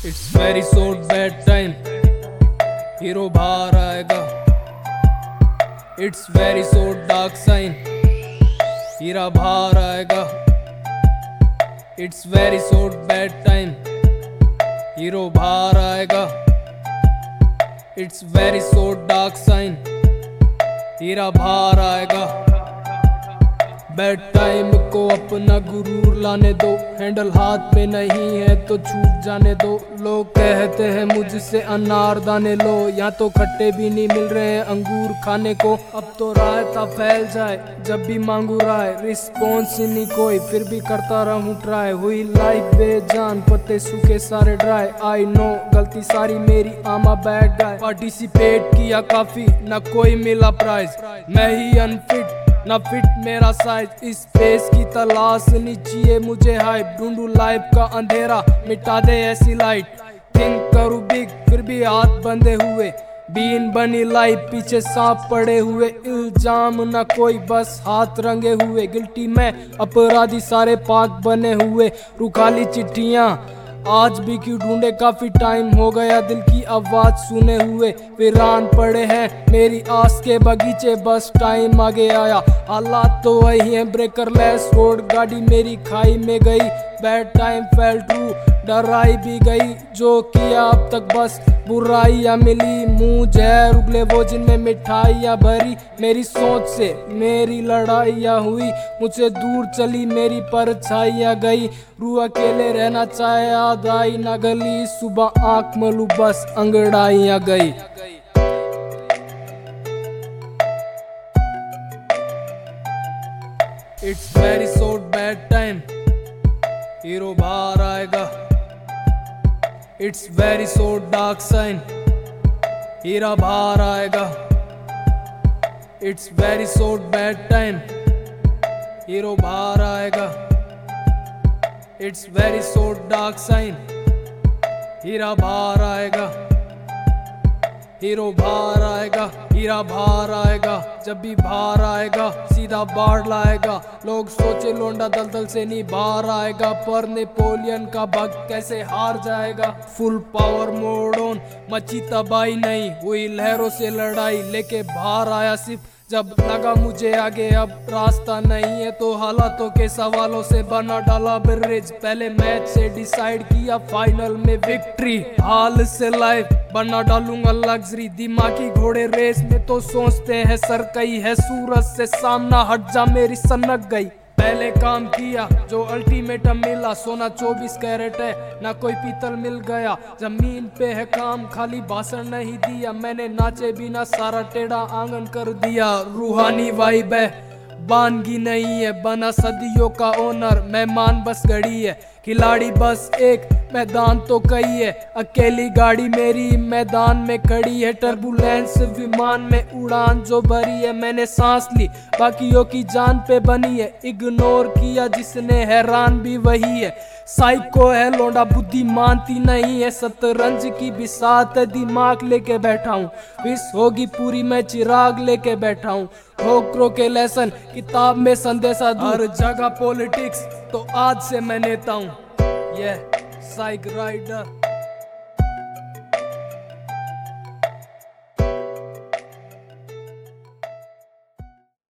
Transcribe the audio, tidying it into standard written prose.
It's very short bad time, hero बाहर आएगा। It's very short dark sign, हीरा बाहर आएगा। It's very short bad time, hero बाहर आएगा। It's very short dark sign, हीरा बाहर आएगा। बैड टाइम को अपना गुरूर लाने दो, हैंडल हाथ में नहीं है तो छूट जाने दो। लोग कहते हैं मुझसे अनार दाने लो, यहाँ तो खट्टे भी नहीं मिल रहे हैं अंगूर खाने को। अब तो रायता फैल जाए जब भी मांगू राय, रिस्पॉन्स ही नहीं कोई फिर भी करता रहूं ट्राई। हुई लाइफ बेजान, पत्ते सूखे सारे ड्राई। आई नो गलती सारी मेरी, आमा बैड गाय। पार्टिसिपेट किया काफी, ना कोई मिला प्राइज। मैं ही अनफिट ना फिट मेरा साइज, इस स्पेस की तलाश नहीं चाहिए मुझे हाइप। ढूंढू लाइफ का अंधेरा, मिटा दे ऐसी लाइट। थिंक करूँ बिग फिर भी हाथ बंधे हुए, बीन बनी लाइफ पीछे सांप पड़े हुए। इल्जाम ना कोई बस हाथ रंगे हुए, गिल्टी मैं अपराधी सारे पाक बने हुए। रुखाली चिट्ठियाँ आज भी क्यों ढूंढे, काफी टाइम हो गया दिल की आवाज सुने हुए। वीरान पड़े हैं मेरी आस के बगीचे, बस टाइम आगे आया। हालात तो वही हैं, ब्रेकरलेस रोड गाड़ी मेरी खाई में गई। बैड टाइम फेल ट्रू, डराई भी गई। जो किया अब तक बस बुराइयां मिली, मुंह जहर उगले वो जिनमें मिठाइयां भरी। मेरी सोच से मेरी लड़ाइयां हुई, मुझसे दूर चली मेरी परछाइयां गई। रूह अकेले रहना चाहे याद आई ना गली, सुबह आंख मलू बस अंगड़ाइयां गई। It's very short bad time, hero बाहर आएगा। It's very short dark sign, हीरा बाहर आएगा। It's very short bad time, hero बाहर आएगा। It's very short dark sign, हीरा बाहर आएगा। हीरो बाहर आएगा, हीरा बाहर आएगा। जब भी बाहर आएगा सीधा बाढ़ लाएगा। लोग सोचे लोंडा दलदल से नहीं बाहर आएगा, पर नेपोलियन का भक्त कैसे हार जाएगा। फुल पावर मोड ऑन, मची तबाही नहीं हुई लहरों से लड़ाई। लेके बाहर आया सिर्फ जब लगा मुझे आगे अब रास्ता नहीं है, तो हालातों के सवालों से बना डाला ब्रिज। पहले मैच से डिसाइड किया फाइनल में विक्ट्री, हाल से लाइफ बना डालूंगा लग्जरी। दिमागी घोड़े रेस में तो सोचते हैं सर कई है, सूरज से सामना हट जा मेरी सनक गई। पहले काम किया जो अल्टीमेटम मिला, सोना 24 कैरेट है ना कोई पीतल मिल गया। जमीन पे है काम, खाली भाषण नहीं दिया मैंने, नाचे बिना सारा टेढ़ा आंगन कर दिया। रूहानी वाइब है, बानगी नहीं है, बना सदियों का ओनर। मेहमान बस घड़ी है, खिलाड़ी बस एक, मैदान तो कई है। अकेली गाड़ी मेरी मैदान में खड़ी है, टर्बुलेंस विमान में उड़ान जो भरी है। मैंने सांस ली बाकियों की जान पे बनी है, इग्नोर किया जिसने हैरान भी वही है। साइको है लौंडा, बुद्धि मानती नहीं है, शतरंज की बिसात है, दिमाग लेके बैठा हूँ। विश होगी पूरी मैं चिराग लेके बैठा हूँ। ठोकरों के लेसन किताब में संदेशा दूं, हर जगह पॉलिटिक्स तो आज से मैं नेता हूँ। ये साइक राइडर।